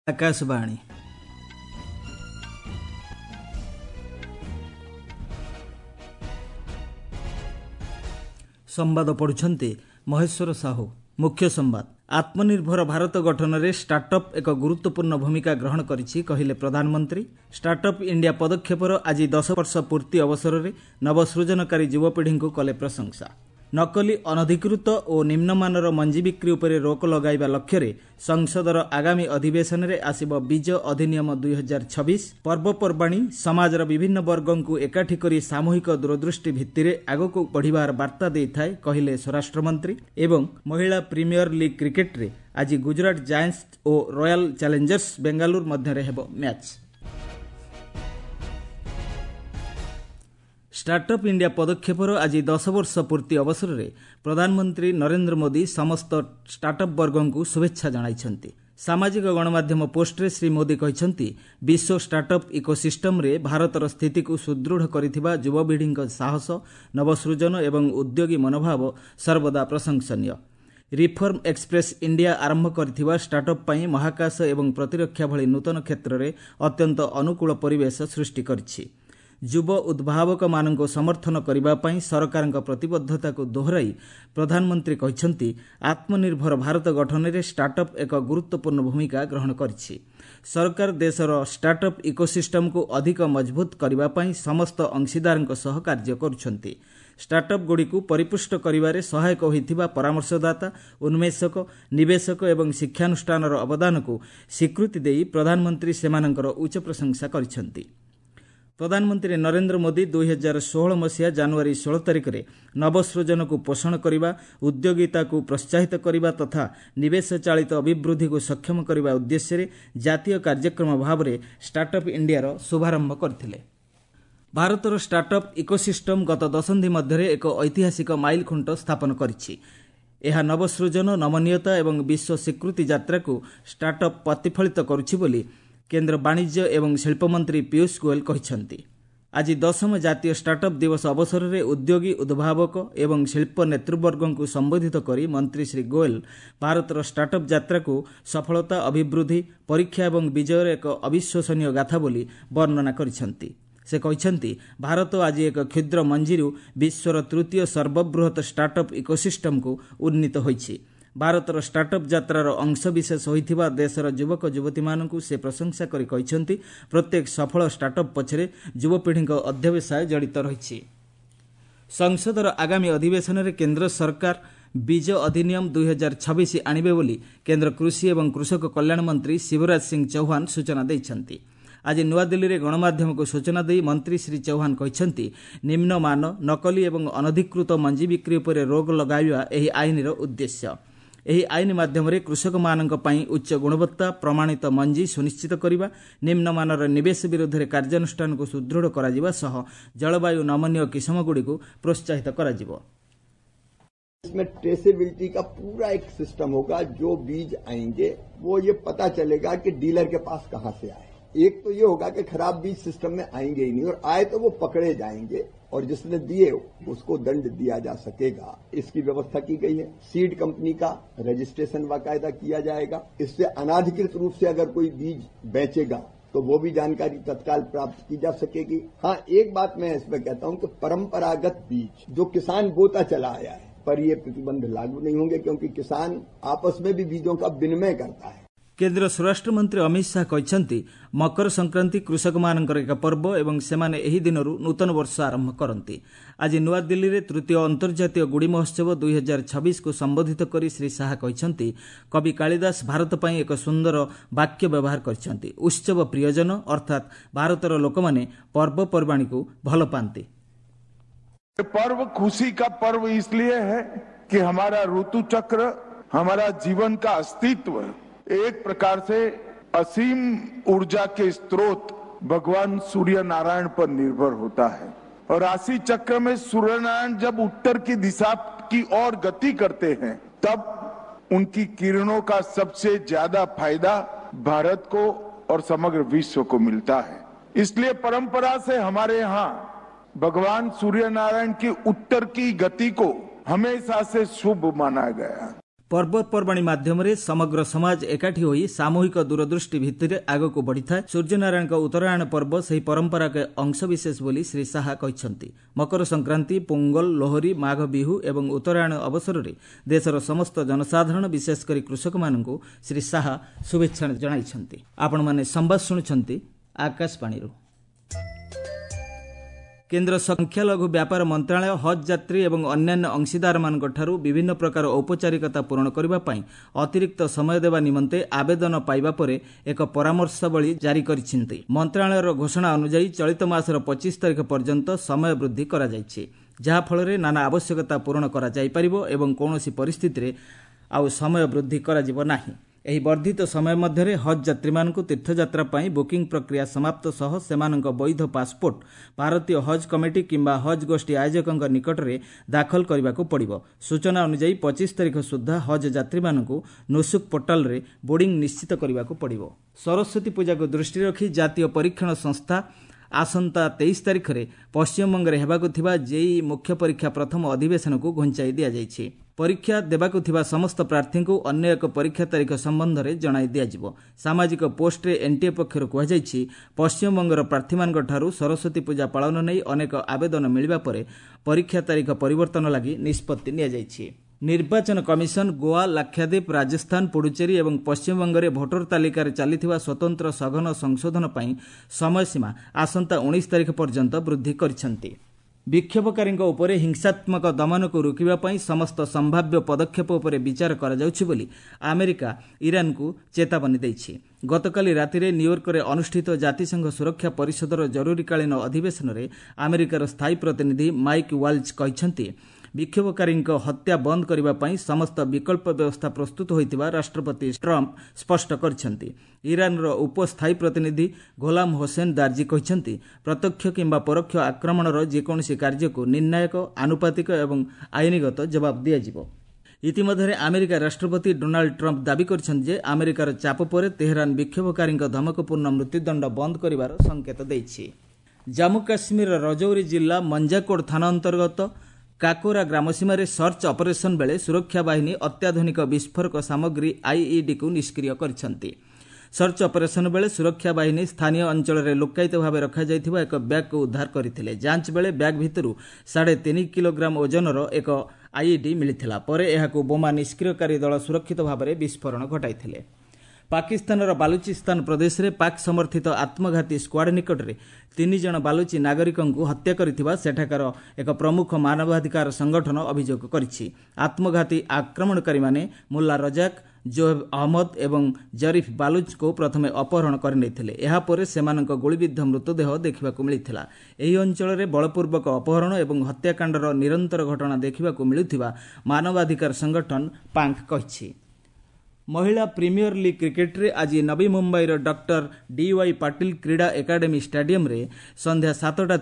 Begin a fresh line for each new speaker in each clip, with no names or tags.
आकाशवाणी संवाद पढ़ुछंती महेश्वर साहू। मुख्य संवाद। आत्मनिर्भर भारत गठन में स्टार्टअप एक गुरुत्वपूर्ण भूमिका ग्रहण करिछि कहिले प्रधानमंत्री। स्टार्टअप इंडिया पदक्षेपर आज 10 वर्ष पूर्ति अवसर में नवसृजनकारी युवपीढ़ी को कले प्रशंसा। नकली अनधिकृत और निम्नमानर मंजी बिक्री उपरे रोक लगाइबा लक्ष्य संसदर आगामी अधिवेशन में आसिब बीज अधिनियम 2026। पर्वपर्वाणी समाजर विभिन्न वर्गों को एकाठी करी सामूहिक दूरदृष्टि भित्तिरे आगको बढ़िबार वार्ता देइथाय कहिले स्वराष्ट्र मंत्री। एवं महिला प्रीमियर लीग क्रिकेट रे आज गुजरात जायंट्स और रॉयल चैलेंजर्स बेंगालुरु मध्य हेबो मैच। स्टार्टअप इंडिया पदक्षेपर आज 10 वर्ष पूर्ति अवसर में प्रधानमंत्री नरेंद्र मोदी समस्त स्टार्टअप वर्गों को शुभेच्छा जणाइछन्ति। सामाजिक गणमाध्यम पोस्टरे श्री मोदी कहिछन्ति विश्व स्टार्टअप इकोसिस्टम रे भारतर स्थिति को सुदृढ़ करिथिबा युवपीढ़ी साहस, नवसृजन एवं उद्योगी मनोभाव सर्वदा प्रशंसनीय। रिफॉर्म एक्सप्रेस इंडिया आरंभ करथिबा स्टार्टअप पई महाकाश एवं प्रतिरक्षा भली नूतन क्षेत्र में अत्यंत अनुकूल परिवेश सृष्टि करछि। युव उद्भावक मानक समर्थन करिबा पई सरकार प्रतिबद्धता को दोहराई प्रधानमंत्री कहिछन्ति आत्मनिर्भर भारत गठन में स्टार्टअप एक गुरुत्वपूर्ण भूमिका ग्रहण करिछि। सरकार देशर स्टार्टअप इकोसिस्टम को अधिक मजबूत करिबा पई समस्त अंशीदारक सह कार्य करुछन्ति। स्टार्टअप गुड़ी को परिपुष्ट करिबारे सहायक होइथिबा परामर्शदाता, उन्मेषक, निवेशक एवं शिक्षानुष्ठानर अवदान को स्वीकृति देई प्रधानमंत्री सेमानकर उच्च प्रशंसा करिछन्ति। प्रधानमंत्री नरेंद्र मोदी 2016 मसीहा जनवरी 16 तारिख में नवसृजन को पोषण करने, उद्योगिता को प्रोत्साहित करने तथा निवेश चालित अभिवृद्धि को सक्षम करने उद्देश्य जातीय कार्यक्रम भाव में स्टार्टअप इंडिया शुभारंभ करथिले। भारतर स्टार्टअप इकोसिस्टम गत दशंधि मध्य एक ऐतिहासिक माइल खुंट स्थापन करिछि। यह नवसृजन, नमनीयता एवं विश्व स्वीकृति यात्रा को स्टार्टअप प्रतिफलित करुछि बोली केंद्र वाणिज्य एवं शिल्प मंत्री पीयूष गोयल कहिछन्ति। आज 10म जातीय स्टार्टअप दिवस अवसर में उद्योगी, उद्भावक एवं शिल्प नेतृवर्गों को संबोधित करी मंत्री श्री गोयल भारतर स्टार्टअप यात्रा को सफलता, अभिवृद्धि, परीक्षा एवं विजयर एक अविश्वसनीय गाथा बोली वर्णना करिछन्ति। से कहिछन्ति भारत आज एक क्षुद्र मंजीरु विश्वर तृतीय सर्वबृहत स्टार्टअप इकोसिस्टम को उन्नीत होइछि। भारतर स्टार्टअप यात्रार अंशविशेष होइथिबा देशर युवक युवती मानकु से प्रशंसा करी कहिछन्ति प्रत्येक सफल स्टार्टअप पछरे युवपीढ़ी अध्यवसाय जड़ित रहिछि। संसदर आगामी अधिवेशन में केंद्र सरकार बीज अधिनियम 2026 आनिबे बोली केंद्र कृषि एवं कृषक कल्याण मंत्री शिवराज सिंह चौहान सूचना दैछन्ति। आज नुआदिल्ली रे गणमाध्यम को सूचना दे मंत्री श्री चौहान कहिछन्ति निम्नमान, नकली एवं अनधिकृत मंजी बिक्री उपरे रोक लगाइबा एही आईनर उद्देश्य। एही आईन माध्यम कृषक मानक पई उच्च गुणवत्ता प्रमाणित मंजी सुनिश्चित करिबा, निम्नमानर निवेश विरुद्ध कार्यानुष्ठान को सुदृढ़ कराजिबा सह जलवायु नमनीय किस्म गुड़ी को प्रोत्साहित कराजिबो।
इसमें ट्रेसेबिलिटी का पूरा एक सिस्टम होगा। जो बीज आएंगे वो ये पता चलेगा कि डीलर के पास कहां से आए। एक तो ये होगा कि खराब बीज सिस्टम में आएंगे ही नहीं, और आए तो वो पकड़े जाएंगे और जिसने दिए उसको दंड दिया जा सकेगा। इसकी व्यवस्था की गई है। सीड कंपनी का रजिस्ट्रेशन बाकायदा किया जाएगा। इससे अनाधिकृत रूप से अगर कोई बीज बेचेगा तो वो भी जानकारी तत्काल प्राप्त की जा सकेगी। हाँ, एक बात मैं इसमें कहता हूं कि परंपरागत बीज जो किसान बोता चला आया है पर ये प्रतिबंध लागू नहीं होंगे, क्योंकि किसान आपस में भी बीजों का विनिमय करता है।
केंद्र स्वराष्ट्र मंत्री अमित शाह कहिछन्ति मकर संक्रांति कृषक मानकर एक पर्व एवं सेमाने एही दिनरू नूतन वर्ष आरंभ करती। आज नुआदिल्ली रे तृतीय अंतर्जातीय गुड़ी महोत्सव 2026 को संबोधित करी श्री शाह कहिछन्ति कवि कालिदास भारत पई एक सुंदर वाक्य व्यवहार करिछन्ति उत्सव प्रियजन, अर्थात भारतर लोकमाने पर्वपर्वाणी को भल पांती।
पर्व खुशी का पर्व इसलिए है कि हमारा ऋतु चक्र, हमारा जीवन का अस्तित्व एक प्रकार से असीम ऊर्जा के स्रोत भगवान सूर्य नारायण पर निर्भर होता है। और राशि चक्र में सूर्य नारायण जब उत्तर की दिशा की ओर गति करते हैं तब उनकी किरणों का सबसे ज्यादा फायदा भारत को और समग्र विश्व को मिलता है। इसलिए परंपरा से हमारे यहाँ भगवान सूर्य नारायण की उत्तर की गति को हमेशा से शुभ माना गया।
पर्वपर्वाणी माध्यमରେ ସମଗ୍ର ସମାଜ ଏକାଠି ହୋଇ ସାମୂହିକ ଦୂରଦୃଷ୍ଟି ଭିତ୍ତିରେ ଆଗକୁ ବଢ଼ିଥାଏ। ସୂର୍ଯ୍ୟନାରାୟଣଙ୍କ ଉତ୍ତରାୟଣ ପର୍ବ ସେହି ପରମ୍ପରାର ଅଂଶବିଶେଷ ବୋଲି ଶ୍ରୀ ଶାହା କହିଛନ୍ତି। ମକର ସଂକ୍ରାନ୍ତି, ପୋଙ୍ଗଲ, ଲୋହରୀ, ମାଘ ବିହୁ ଏବଂ ଉତ୍ତରାୟଣ ଅବସରରେ ଦେଶର ସମସ୍ତ ଜନସାଧାରଣ ବିଶେଷକରି କୃଷକମାନଙ୍କୁ ଶ୍ରୀ ଶାହା ଶୁଭେଚ୍ଛା ଜଣାଇଛନ୍ତି। ଆପଣମାନେ ସମ୍ବାଦ ଶୁଣୁଛନ୍ତି ଆକାଶବାଣୀରୁ। କେନ୍ଦ୍ର ସଂଖ୍ୟାଲଘୁ ବ୍ୟାପାର ମନ୍ତ୍ରଣାଳୟ ହଜ୍ ଯାତ୍ରୀ ଏବଂ ଅନ୍ୟାନ୍ୟ ଅଂଶୀଦାରମାନଙ୍କଠାରୁ ବିଭିନ୍ନ ପ୍ରକାର ଔପଚାରିକତା ପୂରଣ କରିବା ପାଇଁ ଅତିରିକ୍ତ ସମୟ ଦେବା ନିମନ୍ତେ ଆବେଦନ ପାଇବା ପରେ ଏକ ପରାମର୍ଶାବଳୀ ଜାରି କରିଛନ୍ତି। ମନ୍ତ୍ରଣାଳୟର ଘୋଷଣା ଅନୁଯାୟୀ ଚଳିତ ମାସର 25 ତାରିଖ ପର୍ଯ୍ୟନ୍ତ ସମୟ ବୃଦ୍ଧି କରାଯାଇଛି, ଯାହାଫଳରେ ନାନା ଆବଶ୍ୟକତା ପୂରଣ କରାଯାଇପାରିବ ଏବଂ କୌଣସି ପରିସ୍ଥିତିରେ ଆଉ ସମୟ ବୃଦ୍ଧି କରାଯିବ ନାହିଁ। ଏହି ବର୍ଦ୍ଧିତ ସମୟ ମଧ୍ୟରେ ହଜ୍ ଯାତ୍ରୀମାନଙ୍କୁ ତୀର୍ଥଯାତ୍ରା ପାଇଁ ବୁକିଂ ପ୍ରକ୍ରିୟା ସମାପ୍ତ ସହ ସେମାନଙ୍କ ବୈଧ ପାସପୋର୍ଟ ଭାରତୀୟ ହଜ୍ କମିଟି କିମ୍ବା ହଜ୍ ଗୋଷ୍ଠୀ ଆୟୋଜକଙ୍କ ନିକଟରେ ଦାଖଲ କରିବାକୁ ପଡ଼ିବ। ସୂଚନା ଅନୁଯାୟୀ 25 ତାରିଖ ସୁଦ୍ଧା ହଜ୍ ଯାତ୍ରୀମାନଙ୍କୁ ନୁସୁକ୍ ପୋର୍ଟାଲରେ ବୋର୍ଡିଂ ନିଶ୍ଚିତ କରିବାକୁ ପଡ଼ିବ। ସରସ୍ୱତୀ ପୂଜାକୁ ଦୃଷ୍ଟିରେ ରଖି ଜାତୀୟ ପରୀକ୍ଷଣ ସଂସ୍ଥା ଆସନ୍ତା 23 ତାରିଖରେ ପଶ୍ଚିମବଙ୍ଗରେ ହେବାକୁ ଥିବା ଜେଇଇ ମୁଖ୍ୟ ପରୀକ୍ଷା ପ୍ରଥମ ଅଧିବେଶନକୁ ଘୁଞ୍ଚାଇ ଦିଆଯାଇଛି। ପରୀକ୍ଷା ଦେବାକୁ ଥିବା ସମସ୍ତ ପ୍ରାର୍ଥୀଙ୍କୁ ଅନ୍ୟ ଏକ ପରୀକ୍ଷା ତାରିଖ ସମ୍ବନ୍ଧରେ ଜଣାଇ ଦିଆଯିବ। ସାମାଜିକ ପୋଷ୍ଟରେ ଏନ୍ଟିଏ ପକ୍ଷରୁ କୁହାଯାଇଛି, ପଶ୍ଚିମବଙ୍ଗର ପ୍ରାର୍ଥୀମାନଙ୍କଠାରୁ ସରସ୍ୱତୀ ପୂଜା ପାଳନ ନେଇ ଅନେକ ଆବେଦନ ମିଳିବା ପରେ ପରୀକ୍ଷା ତାରିଖ ପରିବର୍ତ୍ତନ ଲାଗି ନିଷ୍ପତ୍ତି ନିଆଯାଇଛି। ନିର୍ବାଚନ କମିଶନ ଗୋଆ, ଲାକ୍ଷାଦ୍ୱୀପ, ରାଜସ୍ଥାନ, ପୁଡୁଚେରୀ ଏବଂ ପଶ୍ଚିମବଙ୍ଗରେ ଭୋଟର ତାଲିକାରେ ଚାଲିଥିବା ସ୍ୱତନ୍ତ୍ର ସଘନ ସଂଶୋଧନ ପାଇଁ ସମୟସୀମା ଆସନ୍ତା 19 ତାରିଖ ପର୍ଯ୍ୟନ୍ତ ବୃଦ୍ଧି କରିଛନ୍ତି। ବିକ୍ଷୋଭକାରୀଙ୍କ ଉପରେ ହିଂସାତ୍ମକ ଦମନକୁ ରୋକିବା ପାଇଁ ସମସ୍ତ ସମ୍ଭାବ୍ୟ ପଦକ୍ଷେପ ଉପରେ ବିଚାର କରାଯାଉଛି ବୋଲି ଆମେରିକା ଇରାନକୁ ଚେତାବନୀ ଦେଇଛି। ଗତକାଲି ରାତିରେ ନ୍ୟୁୟର୍କରେ ଅନୁଷ୍ଠିତ ଜାତିସଂଘ ସୁରକ୍ଷା ପରିଷଦର ଜରୁରୀକାଳୀନ ଅଧିବେଶନରେ ଆମେରିକାର ସ୍ଥାୟୀ ପ୍ରତିନିଧି ମାଇକ୍ ୱାଲ୍ଜ କହିଛନ୍ତି, ବିକ୍ଷୋଭକାରୀଙ୍କ ହତ୍ୟା ବନ୍ଦ କରିବା ପାଇଁ ସମସ୍ତ ବିକଳ୍ପ ବ୍ୟବସ୍ଥା ପ୍ରସ୍ତୁତ ହୋଇଥିବା ରାଷ୍ଟ୍ରପତି ଟ୍ରମ୍ପ ସ୍ପଷ୍ଟ କରିଛନ୍ତି। ଇରାନର ଉପସ୍ଥାୟୀ ପ୍ରତିନିଧି ଘୋଲାମ ହୋସେନ ଦାର୍ଜି କହିଛନ୍ତି, ପ୍ରତ୍ୟକ୍ଷ କିମ୍ବା ପରୋକ୍ଷ ଆକ୍ରମଣର ଯେକୌଣସି କାର୍ଯ୍ୟକୁ ନିର୍ଣ୍ଣାୟକ, ଆନୁପାତିକ ଏବଂ ଆଇନଗତ ଜବାବ ଦିଆଯିବ। ଇତିମଧ୍ୟରେ ଆମେରିକା ରାଷ୍ଟ୍ରପତି ଡୋନାଲ୍ଡ ଟ୍ରମ୍ପ ଦାବି କରିଛନ୍ତି ଯେ ଆମେରିକାର ଚାପ ପରେ ତେହେରାନ ବିକ୍ଷୋଭକାରୀଙ୍କ ଧମକପୂର୍ଣ୍ଣ ମୃତ୍ୟୁଦଣ୍ଡ ବନ୍ଦ କରିବାର ସଂକେତ ଦେଇଛି। ଜାମ୍ମୁ କାଶ୍ମୀରର ରଜୌରୀ ଜିଲ୍ଲା ମଞ୍ଜାକୋଟ ଥାନା ଅନ୍ତର୍ଗତ କାକୋରା ଗ୍ରାମସୀମାରେ ସର୍ଚ୍ଚ ଅପରେସନ ବେଳେ ସୁରକ୍ଷା ବାହିନୀ ଅତ୍ୟାଧୁନିକ ବିସ୍ଫୋରକ ସାମଗ୍ରୀ ଆଇଇଡିକୁ ନିଷ୍କ୍ରିୟ କରିଛନ୍ତି। ସର୍ଚ୍ଚ ଅପରେସନ ବେଳେ ସୁରକ୍ଷା ବାହିନୀ ସ୍ଥାନୀୟ ଅଞ୍ଚଳରେ ଲୁକ୍କାୟିତ ଭାବେ ରଖାଯାଇଥିବା ଏକ ବ୍ୟାଗ୍କୁ ଉଦ୍ଧାର କରିଥିଲେ। ଯାଞ୍ଚ ବେଳେ ବ୍ୟାଗ୍ ଭିତରୁ 3.5 କିଲୋଗ୍ରାମ ଓଜନର ଏକ ଆଇଇଡି ମିଳିଥିଲା। ପରେ ଏହାକୁ ବୋମା ନିଷ୍କ୍ରିୟକାରୀ ଦଳ ସୁରକ୍ଷିତ ଭାବରେ ବିସ୍ଫୋରଣ ଘଟାଇଥିଲେ। ପାକିସ୍ତାନର ବାଲୁଚିସ୍ତାନ ପ୍ରଦେଶରେ ପାକ୍ ସମର୍ଥିତ ଆତ୍ମଘାତୀ ସ୍କ୍ୱାଡ୍ ନିକଟରେ 3 ଜଣ ବାଲୁଚି ନାଗରିକଙ୍କୁ ହତ୍ୟା କରିଥିବା ସେଠାକାର ଏକ ପ୍ରମୁଖ ମାନବାଧିକାର ସଂଗଠନ ଅଭିଯୋଗ କରିଛି। ଆତ୍ମଘାତୀ ଆକ୍ରମଣକାରୀମାନେ ମୁଲ୍ଲା ରଜାକ୍, ଜୋହେବ ଅହମ୍ମଦ ଏବଂ ଜରିଫ୍ ବାଲୁଚଙ୍କୁ ପ୍ରଥମେ ଅପହରଣ କରିନେଇଥିଲେ। ଏହାପରେ ସେମାନଙ୍କ ଗୁଳିବିଦ୍ଧ ମୃତଦେହ ଦେଖିବାକୁ ମିଳିଥିଲା। ଏହି ଅଞ୍ଚଳରେ ବଳପୂର୍ବକ ଅପହରଣ ଏବଂ ହତ୍ୟାକାଣ୍ଡର ନିରନ୍ତର ଘଟଣା ଦେଖିବାକୁ ମିଳୁଥିବା ମାନବାଧିକାର ସଂଗଠନ ପାଙ୍କ କହିଛି। ମହିଳା ପ୍ରିମିୟର ଲିଗ୍ କ୍ରିକେଟରେ ଆଜି ନବୀ ମୁମ୍ବାଇର ଡକ୍ଟର ଡିୱାଇ ପାଟିଲ କ୍ରୀଡ଼ା ଏକାଡେମୀ ଷ୍ଟାଡିୟମରେ ସନ୍ଧ୍ୟା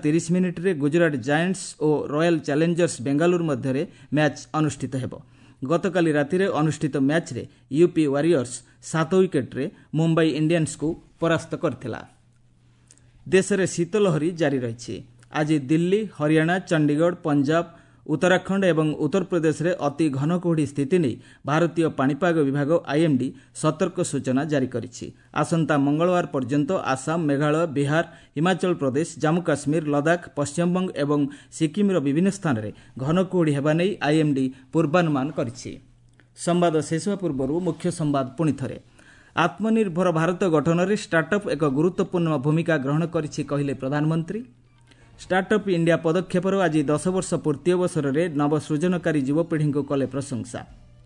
7:30 ଗୁଜରାଟ ଜାୟଣ୍ଟସ୍ ଓ ରୟାଲ ଚ୍ୟାଲେଞ୍ଜର୍ସ ବେଙ୍ଗାଲୁରୁ ମଧ୍ୟରେ ମ୍ୟାଚ୍ ଅନୁଷ୍ଠିତ ହେବ। ଗତକାଲି ରାତିରେ ଅନୁଷ୍ଠିତ ମ୍ୟାଚ୍ରେ ୟୁପି ୱାରିୟର୍ସ 7 ୱିକେଟ୍ରେ ମୁମ୍ବାଇ ଇଣ୍ଡିଆନ୍ସକୁ ପରାସ୍ତ କରିଥିଲା। ଦେଶରେ ଶୀତଲହରୀ ଜାରି ରହିଛି। ଆଜି ଦିଲ୍ଲୀ, ହରିୟାଣା, ଚଣ୍ଡିଗଡ଼, ପଞ୍ଜାବ, ଉତ୍ତରାଖଣ୍ଡ ଏବଂ ଉତ୍ତରପ୍ରଦେଶରେ ଅତି ଘନ କୁହୁଡ଼ି ସ୍ଥିତି ନେଇ ଭାରତୀୟ ପାଣିପାଗ ବିଭାଗ ଆଇଏମ୍ଡି ସତର୍କ ସୂଚନା ଜାରି କରିଛି। ଆସନ୍ତା ମଙ୍ଗଳବାର ପର୍ଯ୍ୟନ୍ତ ଆସାମ, ମେଘାଳୟ, ବିହାର, ହିମାଚଳ ପ୍ରଦେଶ, ଜାମ୍ମୁ କାଶ୍ମୀର, ଲଦାଖ, ପଶ୍ଚିମବଙ୍ଗ ଏବଂ ସିକିମ୍ର ବିଭିନ୍ନ ସ୍ଥାନରେ ଘନ କୁହୁଡ଼ି ହେବା ନେଇ ଆଇଏମ୍ଡି ପୂର୍ବାନୁମାନ କରିଛି। ସମ୍ବାଦ ଶେଷ ହେବା ପୂର୍ବରୁ ମୁଖ୍ୟ ସମ୍ବାଦ ପୁଣି ଥରେ। ଆତ୍ମନିର୍ଭର ଭାରତ ଗଠନରେ ଷ୍ଟାର୍ଟଅପ୍ ଏକ ଗୁରୁତ୍ୱପୂର୍ଣ୍ଣ ଭୂମିକା ଗ୍ରହଣ କରିଛି କହିଲେ ପ୍ରଧାନମନ୍ତ୍ରୀ। ଷ୍ଟାର୍ଟଅପ୍ ଇଣ୍ଡିଆ ପଦକ୍ଷେପର ଆଜି 10 ବର୍ଷ ପୂର୍ତ୍ତି ଅବସରରେ ନବସୃଜନକାରୀ ଯୁବପିଢ଼ିଙ୍କୁ କଲେ ପ୍ରଶଂସା।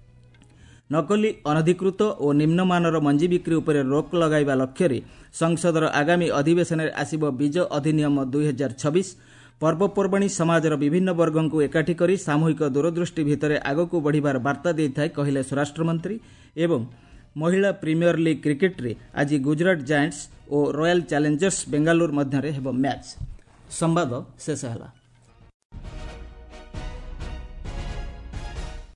ନକଲି, ଅନଧିକୃତ ଓ ନିମ୍ନମାନର ମଞ୍ଜି ବିକ୍ରି ଉପରେ ରୋକ ଲଗାଇବା ଲକ୍ଷ୍ୟରେ ସଂସଦର ଆଗାମୀ ଅଧିବେଶନରେ ଆସିବ ବିଜ ଅଧିନିୟମ 2026। ପର୍ବପର୍ବାଣୀ ସମାଜର ବିଭିନ୍ନ ବର୍ଗଙ୍କୁ ଏକାଠି କରି ସାମୂହିକ ଦୂରଦୃଷ୍ଟି ଭିତରେ ଆଗକୁ ବଢ଼ିବାର ବାର୍ତ୍ତା ଦେଇଥାଏ କହିଲେ ସ୍ୱରାଷ୍ଟ୍ରମନ୍ତ୍ରୀ। ଏବଂ ମହିଳା ପ୍ରିମିୟର ଲିଗ୍ କ୍ରିକେଟରେ ଆଜି ଗୁଜରାଟ ଜାୟଣ୍ଟସ୍ ଓ ରୟାଲ ଚ୍ୟାଲେଞ୍ଜର୍ସ ବେଙ୍ଗାଲୁରୁ ମଧ୍ୟରେ ହେବ ମ୍ୟାଚ୍। ସମ୍ବାଦ ଶେଷ ହେଲା।